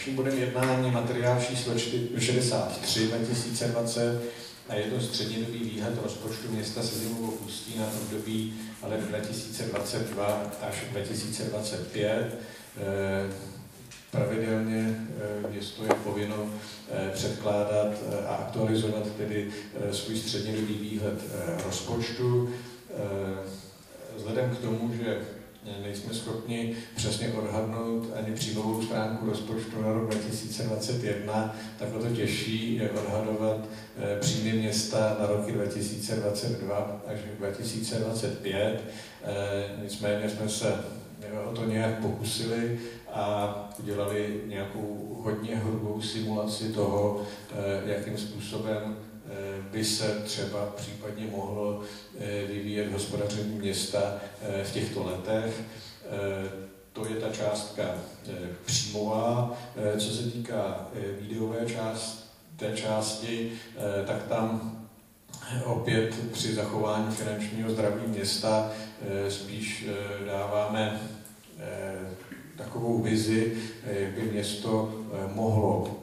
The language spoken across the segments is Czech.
Dalším bodem jednání materiál číslo 63 2020 a je to střednědobý výhled rozpočtu města Sezimovo Ústí na období let 2022 až 2025. Pravidelně město je povinno předkládat a aktualizovat tedy svůj střednědobý výhled rozpočtu. Vzhledem k tomu, že nejsme schopni přesně odhadnout ani příjmovou stránku rozpočtu na rok 2021, tak o to těžší je odhadovat příjmy města na roky 2022 až 2025. Nicméně jsme se o to nějak pokusili a udělali nějakou hodně hrubou simulaci toho, jakým způsobem by se třeba případně mohlo vyvíjet hospodaření města v těchto letech. To je ta částka příjmová. Co se týká výdajové části, tak tam opět při zachování finančního zdraví města spíš dáváme takovou vizi, jak by město mohlo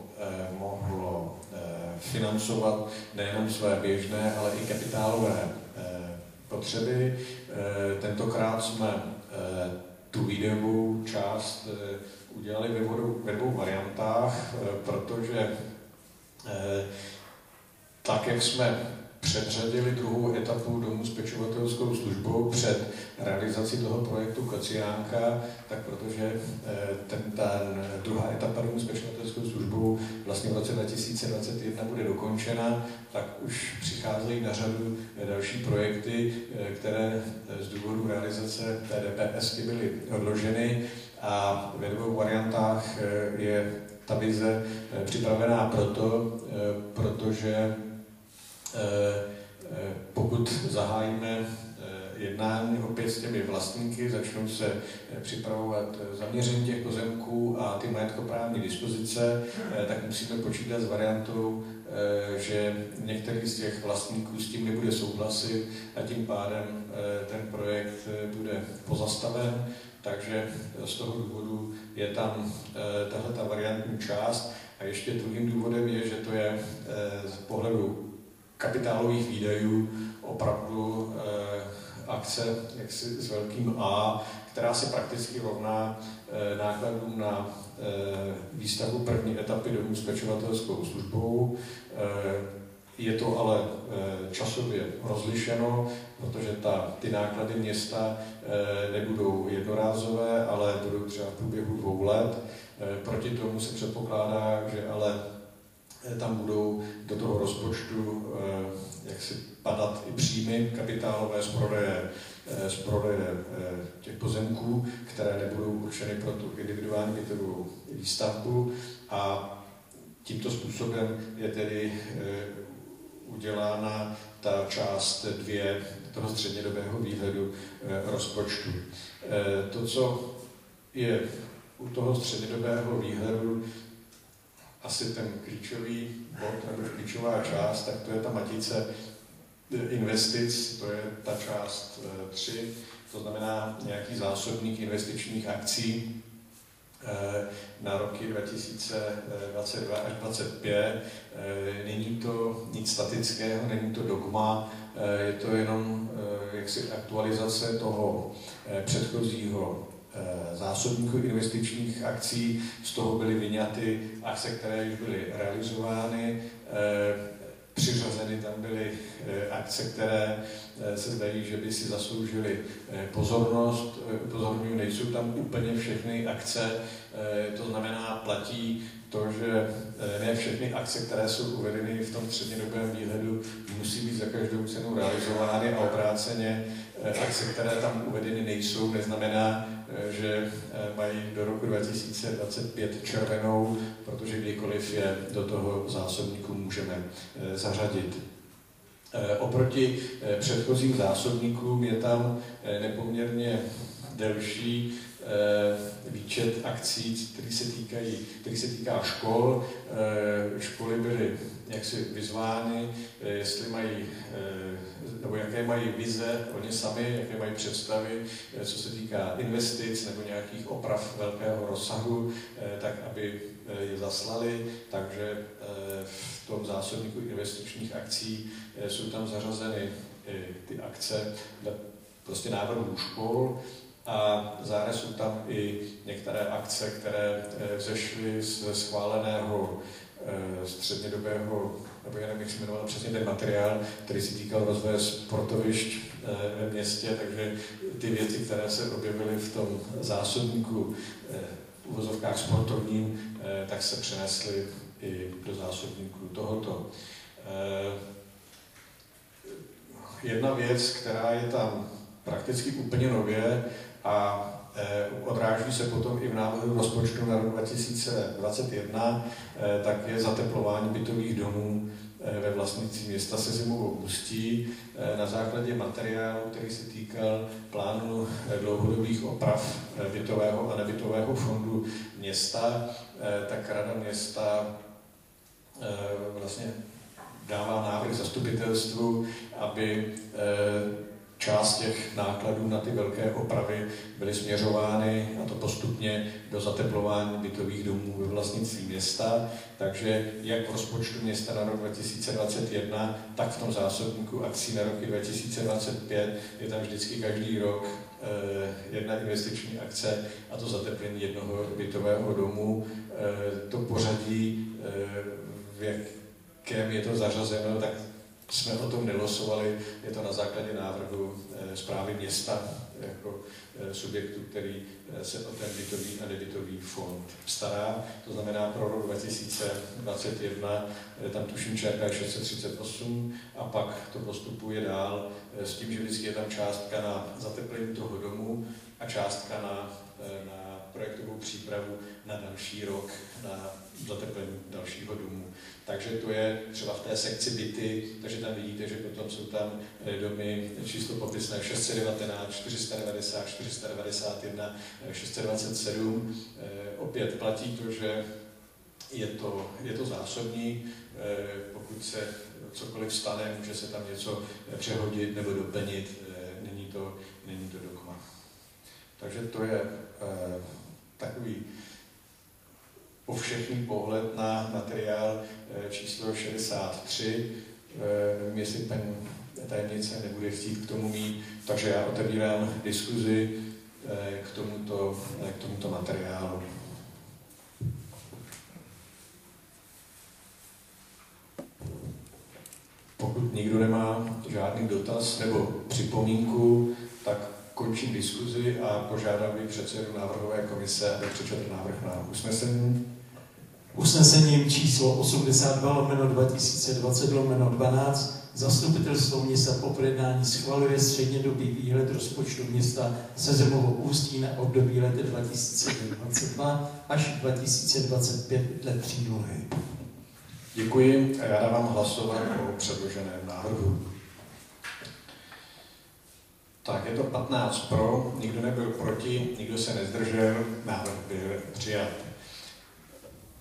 financovat nejenom své běžné, ale i kapitálové potřeby. Tentokrát jsme tu výdajovou část udělali ve dvou variantách, protože tak, jak jsme předřadili druhou etapu domu s pečovatelskou službou před realizací toho projektu Kociánka, tak protože ta druhá etapa domu s pečovatelskou službou vlastně v roce 2021 bude dokončena, tak už přicházejí na řadu další projekty, které z důvodu realizace té DPS byly odloženy a ve dvou variantách je ta vize připravená protože pokud zahájíme jednání opět s těmi vlastníky, začnou se připravovat zaměření těch pozemků a ty majetkoprávní dispozice, tak musíme počítat s variantou, že některý z těch vlastníků s tím nebude souhlasit a tím pádem ten projekt bude pozastaven. Takže z toho důvodu je tam tahleta variantní část. A ještě druhým důvodem je, že to je z pohledu kapitálových výdajů opravdu akce jaksi s velkým A, která se prakticky rovná nákladům na výstavbu první etapy domu s pečovatelskou službou. Je to ale časově rozlišeno, protože ty náklady města nebudou jednorázové, ale budou třeba v průběhu 2 let. Proti tomu se předpokládá, že ale tam budou do toho rozpočtu jaksi padat i příjmy kapitálové z prodeje těch pozemků, které nebudou určeny pro tu individuální bytovou výstavbu a tímto způsobem je tedy udělána ta část 2 toho střednědobého výhledu rozpočtu. To, co je u toho střednědobého výhledu asi ten klíčový bod nebo klíčová část, tak to je ta matice investic, to je ta část 3, to znamená nějaký zásobník investičních akcí na roky 2022 až 2025. Není to nic statického, není to dogma, je to jenom jaksi aktualizace toho předchozího zásobníku investičních akcí, z toho byly vyňaty akce, které už byly realizovány, přiřazeny tam byly akce, které se zdají, že by si zasloužily pozornost. Upozorňuji, nejsou tam úplně všechny akce, to znamená, platí to, že ne všechny akce, které jsou uvedeny v tom střednědobém výhledu, musí být za každou cenu realizovány a obráceně akce, které tam uvedeny nejsou, neznamená, že mají do roku 2025 červenou, protože kdykoliv je do toho zásobníku můžeme zařadit. Oproti předchozím zásobníkům je tam nepoměrně delší výčet akcí, který se týká škol. Školy byly jaksi vyzvány, jestli mají, nebo jaké mají vize oni sami, jaké mají představy, co se týká investic nebo nějakých oprav velkého rozsahu, tak aby je zaslali. Takže v tom zásobníku investičních akcí jsou tam zařazeny ty akce prostě návrhů škol a zároveň jsou tam i některé akce, které vzešly ze schváleného střednědobého, nebo já nevím, jak se jmenoval přesně ten materiál, který se týkal rozvoje sportovišť ve městě, takže ty věci, které se objevily v tom zásobníku v uvozovkách sportovním, tak se přenesly i do zásobníku tohoto. Jedna věc, která je tam prakticky úplně nově a odráží se potom i v návrhu rozpočtu na rok 2021, tak je zateplování bytových domů ve vlastnictví města Sezimovo Ústí na základě materiálu, který se týkal plánu dlouhodobých oprav bytového a nebytového fondu města, tak Rada města vlastně dává návrh zastupitelstvu, aby část těch nákladů na ty velké opravy byly směřovány, a to postupně, do zateplování bytových domů ve vlastnictví města. Takže jak v rozpočtu města na rok 2021, tak v tom zásobníku akcí na roky 2025 je tam vždycky každý rok jedna investiční akce, a to zateplení jednoho bytového domu. To pořadí, v jakém je to zařazeno, tak jsme o tom nelosovali, je to na základě návrhu správy města jako subjektu, který se o ten bytový a nebytový fond stará. To znamená pro rok 2021 tam tuším čerpá 638 a pak to postupuje dál s tím, že vždycky je tam částka na zateplení toho domu a částka na projektovou přípravu na další rok, na zateplení dalšího domu. Takže to je třeba v té sekci byty, takže tam vidíte, že potom jsou tam domy číslo popisné 619, 490, 491, 627. Opět platí to, že je to zásobní, pokud se cokoliv stane, může se tam něco přehodit nebo doplnit, není to dogma. Takže to je takový povšechný pohled na materiál číslo 63. Nevím, jestli paní tajemnice nebude chtít k tomu mít, takže já otevírám diskuzi k tomuto materiálu. Pokud nikdo nemá žádný dotaz nebo připomínku, tak končím diskuzi a požádal bych předsedu návrhové komise, aby přečetl návrh na usnesení. Usnesením číslo 82/2020/12 Zastupitelstvo města po projednání schvaluje střednědobý výhled rozpočtu města Sezimovo Ústí na období let 2022 až 2025 dle přílohy. Děkuji a já dávám hlasovat o předloženém návrhu. Tak, je to 15 pro, nikdo nebyl proti, nikdo se nezdržel, návrh byl přijat.